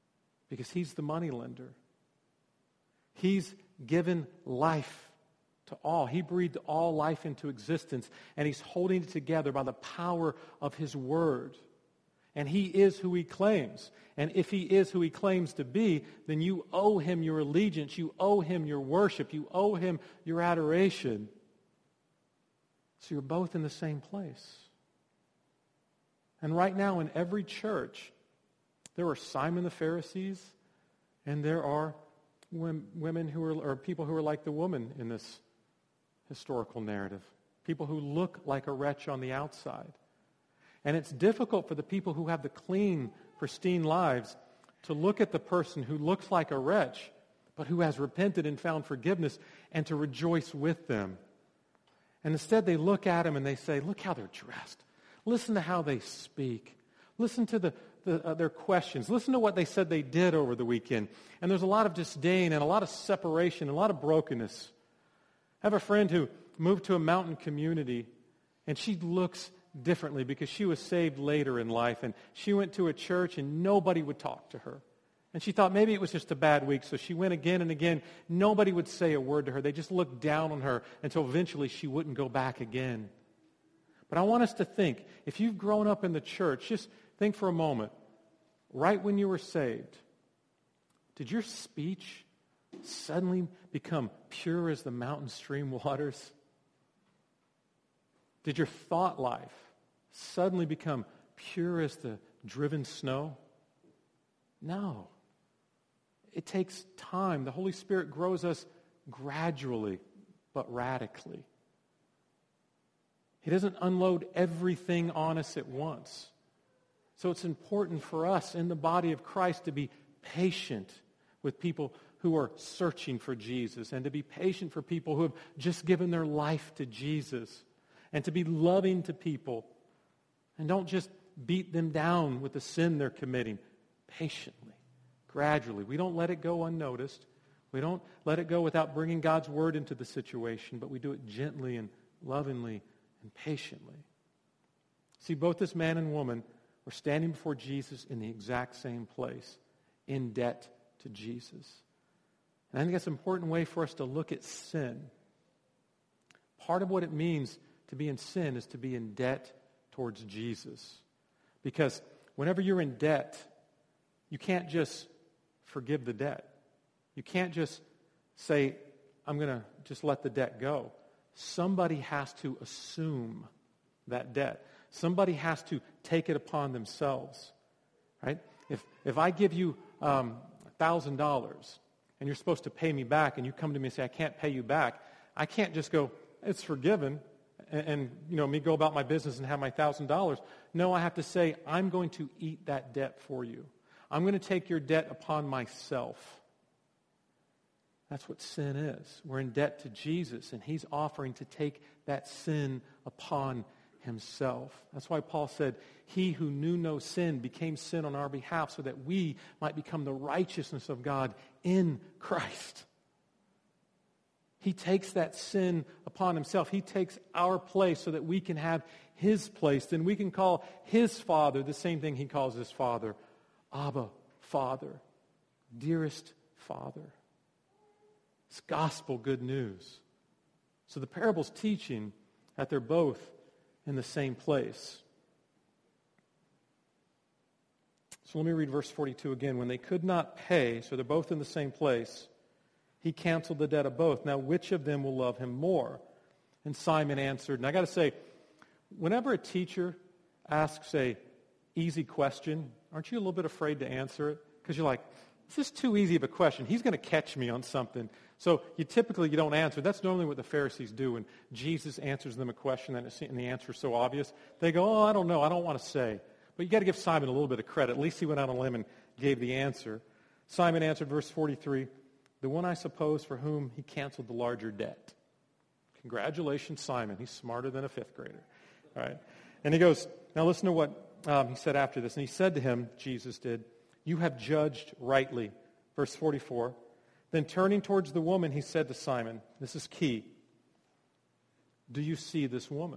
Because he's the moneylender. He's given life to to all. He breathed all life into existence, and he's holding it together by the power of his word. And he is who he claims. And if he is who he claims to be, then you owe him your allegiance. You owe him your worship. You owe him your adoration. So you're both in the same place. And right now in every church, there are Simon the Pharisees, and there are women who are, or people who are like the woman in this historical narrative. People who look like a wretch on the outside. And it's difficult for the people who have the clean, pristine lives to look at the person who looks like a wretch, but who has repented and found forgiveness, and to rejoice with them. And instead they look at him and they say, look how they're dressed. Listen to how they speak. Listen to the, the, uh, their questions. Listen to what they said they did over the weekend. And there's a lot of disdain and a lot of separation, and a lot of brokenness. I have a friend who moved to a mountain community, and she looks differently because she was saved later in life, and she went to a church and nobody would talk to her. And she thought maybe it was just a bad week, so she went again and again. Nobody would say a word to her. They just looked down on her until eventually she wouldn't go back again. But I want us to think, if you've grown up in the church, just think for a moment. Right when you were saved, did your speech suddenly become pure as the mountain stream waters? Did your thought life suddenly become pure as the driven snow? No. It takes time. The Holy Spirit grows us gradually, but radically. He doesn't unload everything on us at once. So it's important for us in the body of Christ to be patient with people who are searching for Jesus, and to be patient for people who have just given their life to Jesus, and to be loving to people. And don't just beat them down with the sin they're committing. Patiently, gradually. We don't let it go unnoticed. We don't let it go without bringing God's word into the situation, but we do it gently and lovingly and patiently. See, both this man and woman were standing before Jesus in the exact same place, in debt to Jesus. And I think that's an important way for us to look at sin. Part of what it means to be in sin is to be in debt towards Jesus. Because whenever you're in debt, you can't just forgive the debt. You can't just say, I'm going to just let the debt go. Somebody has to assume that debt. Somebody has to take it upon themselves. Right? If if I give you um, one thousand dollars and you're supposed to pay me back, and you come to me and say, I can't pay you back, I can't just go, it's forgiven, and, and you know, me go about my business and have my one thousand dollars. No, I have to say, I'm going to eat that debt for you. I'm going to take your debt upon myself. That's what sin is. We're in debt to Jesus, and he's offering to take that sin upon himself. That's why Paul said, he who knew no sin became sin on our behalf so that we might become the righteousness of God in Christ. He takes that sin upon himself. He takes our place so that we can have his place. Then we can call his Father the same thing he calls his Father. Abba, Father, dearest Father. It's gospel good news. So the parable's teaching that they're both in the same place. So let me read verse forty-two again. When they could not pay, so they're both in the same place, he canceled the debt of both. Now, which of them will love him more? And Simon answered, and I got to say, whenever a teacher asks a easy question, aren't you a little bit afraid to answer it? Because you're like, this is too easy of a question. He's going to catch me on something. So you typically you don't answer. That's normally what the Pharisees do when Jesus answers them a question and the answer is so obvious. They go, oh, I don't know. I don't want to say. But you got to give Simon a little bit of credit. At least he went out on a limb and gave the answer. Simon answered, verse forty-three, the one I suppose for whom he canceled the larger debt. Congratulations, Simon. He's smarter than a fifth grader. All right. And he goes, now listen to what um, he said after this. And he said to him, Jesus did, you have judged rightly. Verse forty-four. Then turning towards the woman, he said to Simon, this is key, do you see this woman?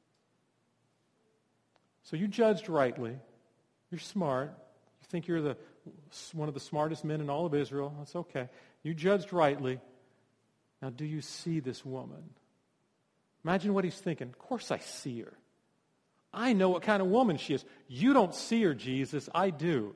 So you judged rightly. You're smart. You think you're the one of the smartest men in all of Israel. That's okay. You judged rightly. Now, do you see this woman? Imagine what he's thinking. Of course I see her. I know what kind of woman she is. You don't see her, Jesus. I do.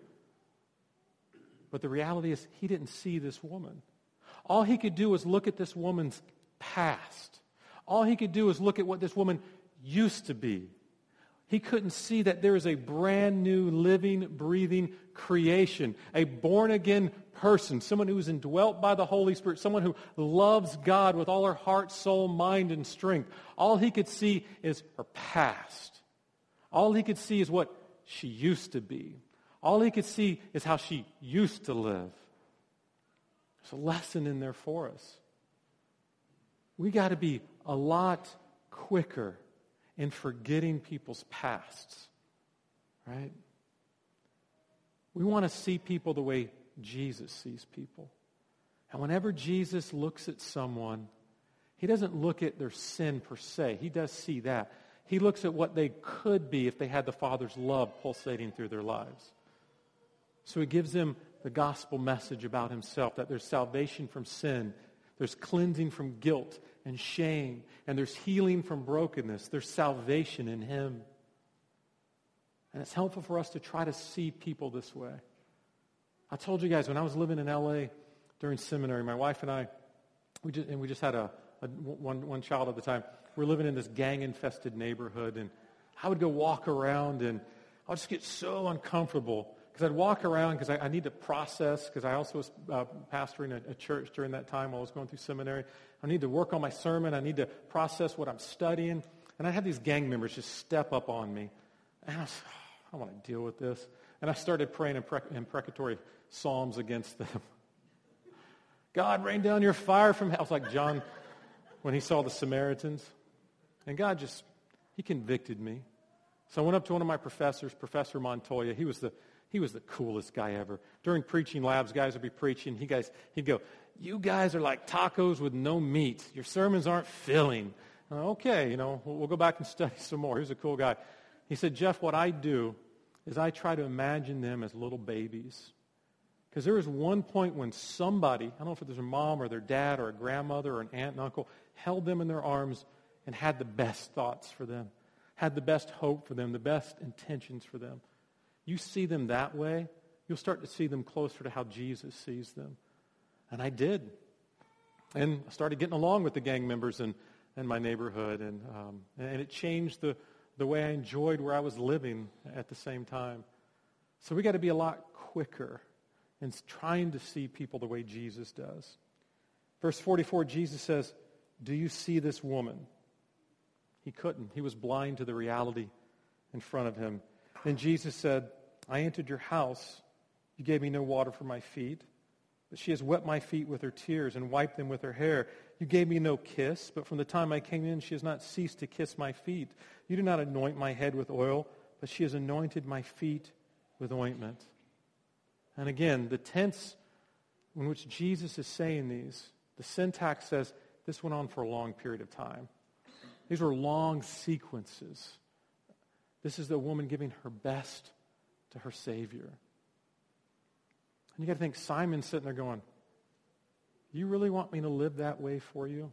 But the reality is he didn't see this woman. All he could do was look at this woman's past. All he could do is look at what this woman used to be. He couldn't see that there is a brand new, living, breathing creation, a born-again person, someone who is indwelt by the Holy Spirit, someone who loves God with all her heart, soul, mind, and strength. All he could see is her past. All he could see is what she used to be. All he could see is how she used to live. There's a lesson in there for us. We got to be a lot quicker in forgetting people's pasts, right? We want to see people the way Jesus sees people. And whenever Jesus looks at someone, he doesn't look at their sin per se. He does see that. He looks at what they could be if they had the Father's love pulsating through their lives. So he gives them the gospel message about himself, that there's salvation from sin, there's cleansing from guilt and shame, and there's healing from brokenness. There's salvation in him. And it's helpful for us to try to see people this way. I told you guys, when I was living in L A during seminary, my wife and I, we just, and we just had a, a one, one child at the time, we were living in this gang-infested neighborhood, and I would go walk around, and I would just get so uncomfortable. Because I'd walk around because I, I need to process, because I also was uh, pastoring a, a church during that time while I was going through seminary. I need to work on my sermon. I need to process what I'm studying. And I had these gang members just step up on me. And I was, oh, I don't want to deal with this. And I started praying impre- imprecatory psalms against them. God, rain down your fire from hell. I was like John when he saw the Samaritans. And God just, he convicted me. So I went up to one of my professors, Professor Montoya. He was the He was the coolest guy ever. During preaching labs, guys would be preaching. He guys, he'd go, you guys are like tacos with no meat. Your sermons aren't filling. I'm like, okay, you know, we'll, we'll go back and study some more. He was a cool guy. He said, Jeff, what I do is I try to imagine them as little babies. Because there was one point when somebody, I don't know if it was their mom or their dad or a grandmother or an aunt and uncle, held them in their arms and had the best thoughts for them, had the best hope for them, the best intentions for them. You see them that way, you'll start to see them closer to how Jesus sees them. And I did. And I started getting along with the gang members in, in my neighborhood. And, um, and it changed the, the way I enjoyed where I was living at the same time. So we got to be a lot quicker in trying to see people the way Jesus does. Verse forty-four, Jesus says, do you see this woman? He couldn't. He was blind to the reality in front of him. Then Jesus said, I entered your house. You gave me no water for my feet, but she has wet my feet with her tears and wiped them with her hair. You gave me no kiss, but from the time I came in, she has not ceased to kiss my feet. You did not anoint my head with oil, but she has anointed my feet with ointment. And again, the tense in which Jesus is saying these, the syntax says this went on for a long period of time. These were long sequences. This is the woman giving her best to her Savior. And you got to think, Simon's sitting there going, you really want me to live that way for you?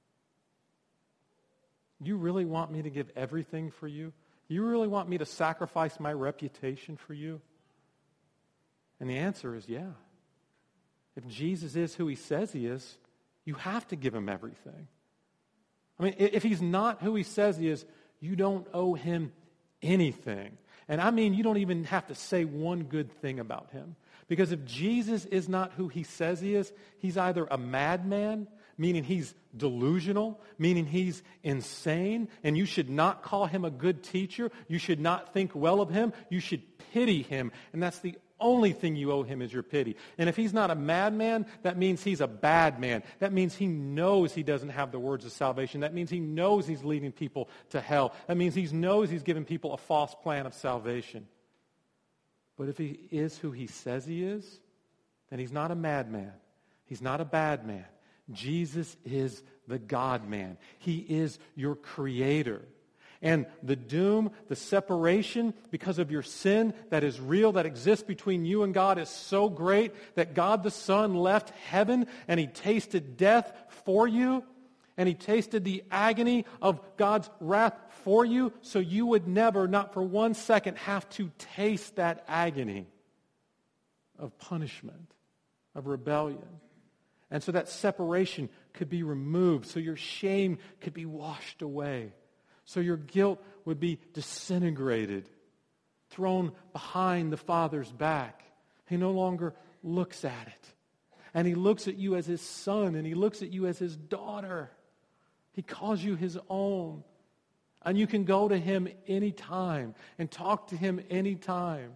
You really want me to give everything for you? You really want me to sacrifice my reputation for you? And the answer is yeah. If Jesus is who he says he is, you have to give him everything. I mean, if he's not who he says he is, you don't owe him anything. And I mean, you don't even have to say one good thing about him. Because if Jesus is not who he says he is, he's either a madman, meaning he's delusional, meaning he's insane, and you should not call him a good teacher. You should not think well of him. You should pity him. And that's the only thing you owe him is your pity. And if he's not a madman, that means he's a bad man. That means he knows he doesn't have the words of salvation. That means he knows he's leading people to hell. That means he knows he's giving people a false plan of salvation. But if he is who he says he is, then he's not a madman. He's not a bad man. Jesus is the God-man. He is your creator. And the doom, the separation because of your sin that is real, that exists between you and God is so great that God the Son left heaven and He tasted death for you. And He tasted the agony of God's wrath for you so you would never, not for one second, have to taste that agony of punishment, of rebellion. And so that separation could be removed, so your shame could be washed away, so your guilt would be disintegrated, thrown behind the Father's back. He no longer looks at it. And He looks at you as His son, and He looks at you as His daughter. He calls you His own. And you can go to Him anytime and talk to Him anytime.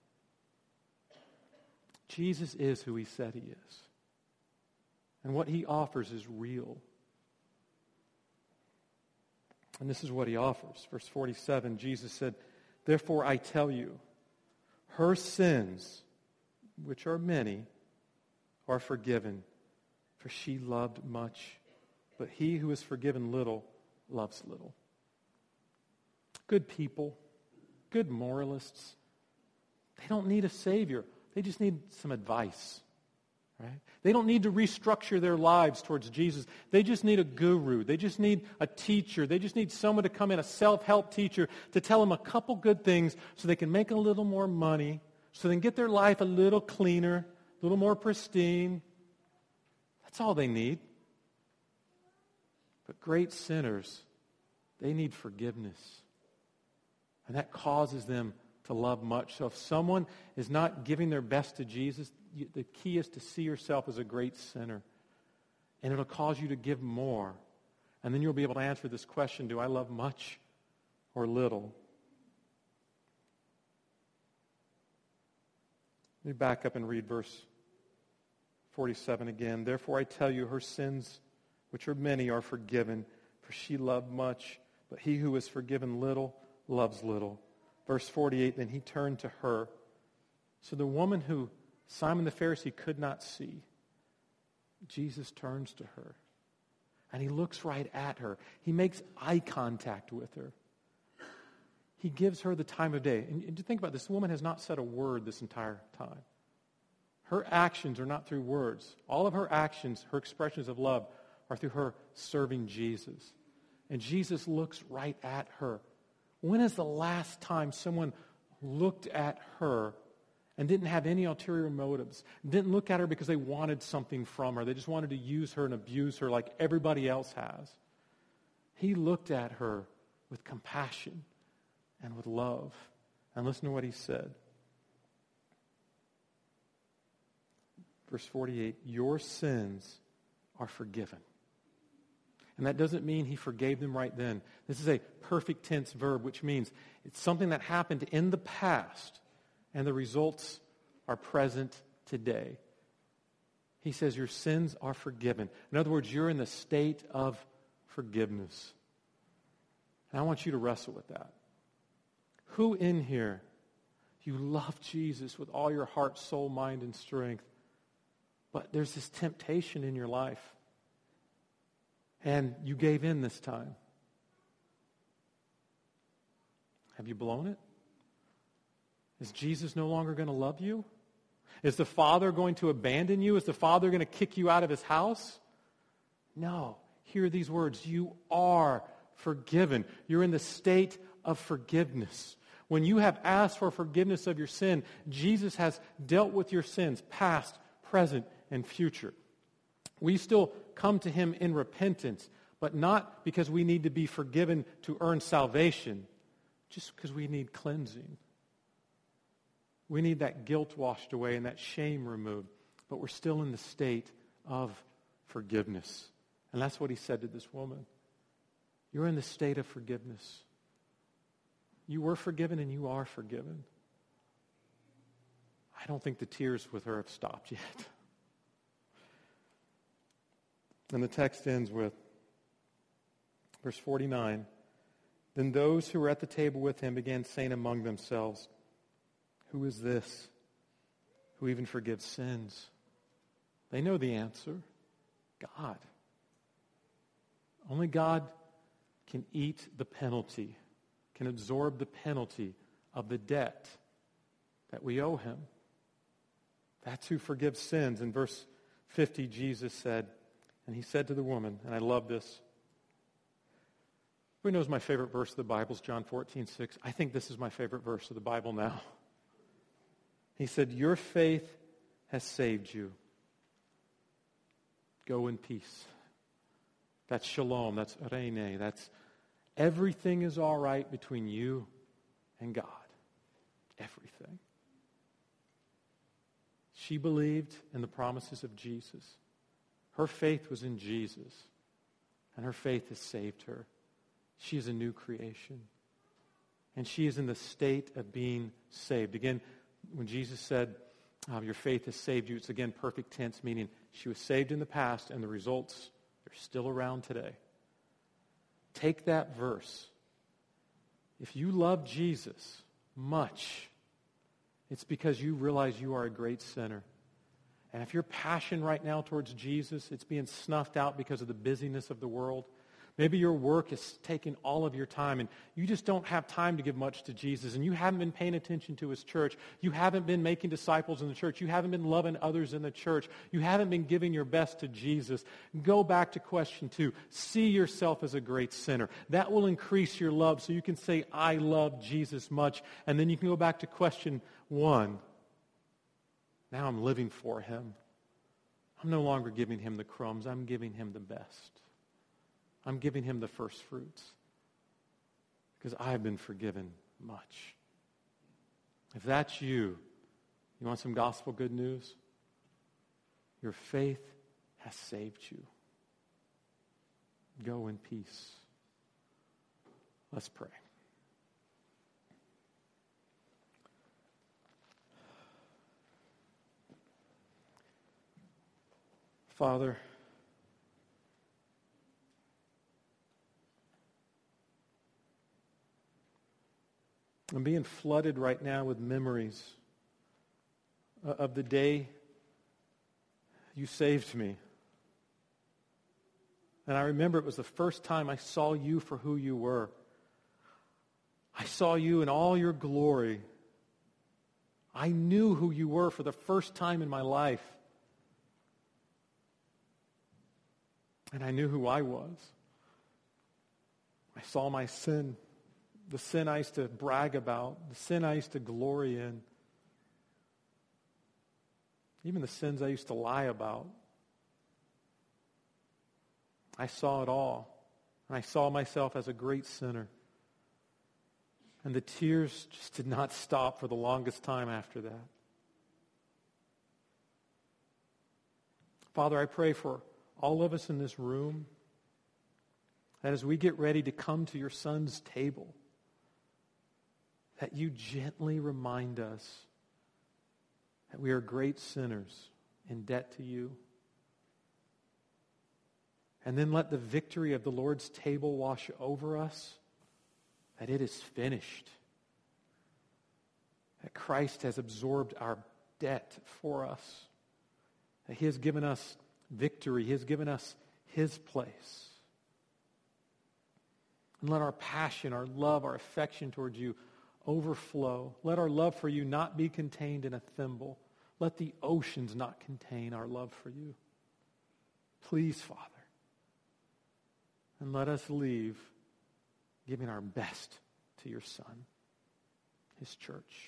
Jesus is who He said He is. And what He offers is real. And this is what He offers. Verse forty-seven, Jesus said, "Therefore I tell you, her sins, which are many, are forgiven, for she loved much. But he who is forgiven little loves little." Good people, good moralists, they don't need a Savior. They just need some advice. Right? They don't need to restructure their lives towards Jesus. They just need a guru. They just need a teacher. They just need someone to come in, a self-help teacher, to tell them a couple good things so they can make a little more money, so they can get their life a little cleaner, a little more pristine. That's all they need. But great sinners, they need forgiveness. And that causes them to love much. So if someone is not giving their best to Jesus, you, the key is to see yourself as a great sinner. And it'll cause you to give more. And then you'll be able to answer this question, do I love much or little? Let me back up and read verse forty-seven again. "Therefore I tell you, her sins, which are many, are forgiven, for she loved much. But he who is forgiven little loves little." Verse forty-eight, "Then he turned to her." So the woman who Simon the Pharisee could not see, Jesus turns to her. And He looks right at her. He makes eye contact with her. He gives her the time of day. And, and to think about this, the woman has not said a word this entire time. Her actions are not through words. All of her actions, her expressions of love, are through her serving Jesus. And Jesus looks right at her. When is the last time someone looked at her and didn't have any ulterior motives, didn't look at her because they wanted something from her? They just wanted to use her and abuse her like everybody else has. He looked at her with compassion and with love. And listen to what He said. Verse forty-eight, "Your sins are forgiven." And that doesn't mean He forgave them right then. This is a perfect tense verb, which means it's something that happened in the past, and the results are present today. He says your sins are forgiven. In other words, you're in the state of forgiveness. And I want you to wrestle with that. Who in here, you love Jesus with all your heart, soul, mind, and strength, but there's this temptation in your life, and you gave in this time? Have you blown it? Is Jesus no longer going to love you? Is the Father going to abandon you? Is the Father going to kick you out of His house? No. Hear these words. You are forgiven. You're in the state of forgiveness. When you have asked for forgiveness of your sin, Jesus has dealt with your sins, past, present, and future. We still come to Him in repentance, but not because we need to be forgiven to earn salvation, just because we need cleansing. We need that guilt washed away and that shame removed, but we're still in the state of forgiveness. And that's what He said to this woman. You're in the state of forgiveness. You were forgiven and you are forgiven. I don't think the tears with her have stopped yet. And the text ends with verse forty-nine. Then those who were at the table with Him began saying among themselves, "Who is this who even forgives sins?" They know the answer. God. Only God can eat the penalty can absorb the penalty of the debt that we owe him. That's who forgives sins. In verse fifty, Jesus said, and he said to the woman, and I love this. Everybody knows my favorite verse of the Bible is John fourteen six. I think this is my favorite verse of the Bible now. He said, your faith has saved you. Go in peace. That's shalom. That's reine. That's everything is all right between you and God. Everything. She believed in the promises of Jesus. Her faith was in Jesus. And her faith has saved her. She is a new creation. And she is in the state of being saved. Again, when Jesus said, oh, your faith has saved you, it's again perfect tense, meaning she was saved in the past and the results are still around today. Take that verse. If you love Jesus much, it's because you realize you are a great sinner. And if your passion right now towards Jesus, it's being snuffed out because of the busyness of the world. Maybe your work is taking all of your time and you just don't have time to give much to Jesus and you haven't been paying attention to his church. You haven't been making disciples in the church. You haven't been loving others in the church. You haven't been giving your best to Jesus. Go back to question two. See yourself as a great sinner. That will increase your love so you can say, I love Jesus much. And then you can go back to question one. Now I'm living for him. I'm no longer giving him the crumbs. I'm giving him the best. I'm giving him the first fruits because I've been forgiven much. If that's you, you want some gospel good news? Your faith has saved you. Go in peace. Let's pray. Father, I'm being flooded right now with memories of the day you saved me. And I remember it was the first time I saw you for who you were. I saw you in all your glory. I knew who you were for the first time in my life. And I knew who I was. I saw my sin. The sin I used to brag about, the sin I used to glory in, even the sins I used to lie about. I saw it all. And I saw myself as a great sinner. And the tears just did not stop for the longest time after that. Father, I pray for all of us in this room that as we get ready to come to your Son's table, that you gently remind us that we are great sinners in debt to you. And then let the victory of the Lord's table wash over us, that it is finished. That Christ has absorbed our debt for us. That he has given us victory. He has given us his place. And let our passion, our love, our affection towards you overflow. Let our love for you not be contained in a thimble. Let the oceans not contain our love for you. Please, Father. And let us leave giving our best to your Son, his church.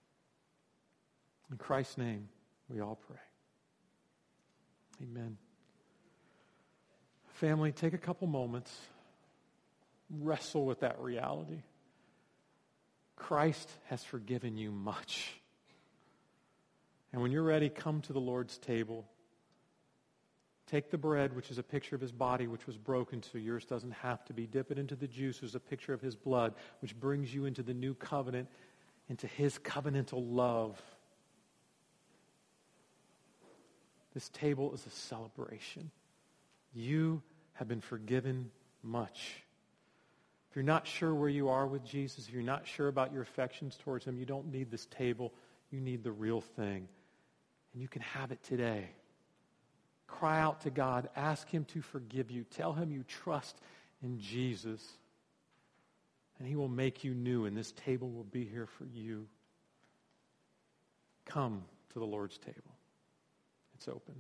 In Christ's name, we all pray. Amen. Family, take a couple moments. Wrestle with that reality. Christ has forgiven you much. And when you're ready, come to the Lord's table. Take the bread, which is a picture of his body, which was broken, so yours doesn't have to be. Dip it into the juice, which is a picture of his blood, which brings you into the new covenant, into his covenantal love. This table is a celebration. You have been forgiven much. If you're not sure where you are with Jesus, if you're not sure about your affections towards him, you don't need this table. You need the real thing. And you can have it today. Cry out to God. Ask him to forgive you. Tell him you trust in Jesus. And he will make you new, and this table will be here for you. Come to the Lord's table. It's open.